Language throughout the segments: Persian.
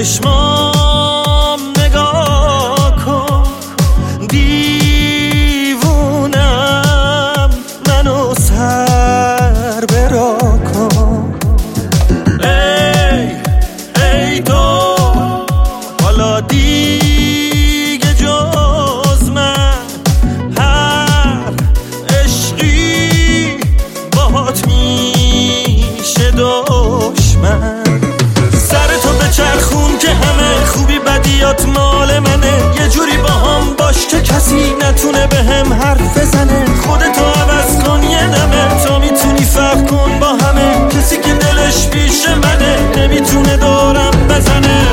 چشمام نگاه کن، دیوونم منو سر برا کن. ای تو حالا دیگه جز من هر عشقی باهات میشه دشمن. سرتو بچرخون که همه خوبی بدیات مال منه، یه جوری با هم باش که کسی نتونه به هم حرف بزنه. خودتو عوض کن یه نمه، تا میتونی فرق کن با همه. کسی که دلش پیش منه نمیتونه دارم بزنه.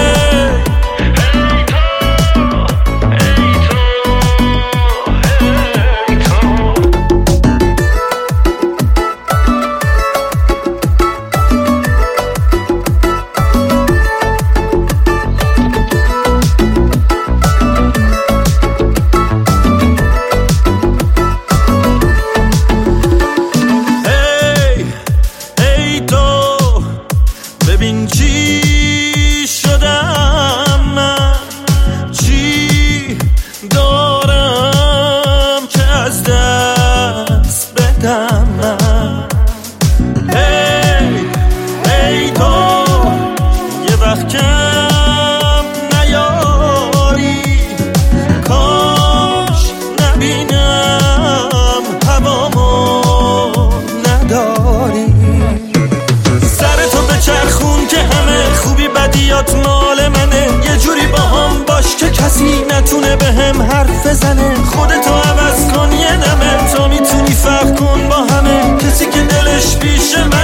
ببین چی شدم من، چی دارم که از دست بدم من. ای تو یه وقت کم نیاری، کاش نبینم هوامو نداری. چرخون که همه خوبی بدیات مال منه، یه جوری با هم باش که کسی نتونه به هم حرف بزنه. خودتو عوض کن یه نمه، تا میتونی فرق کن با همه. کسی که دلش پیش من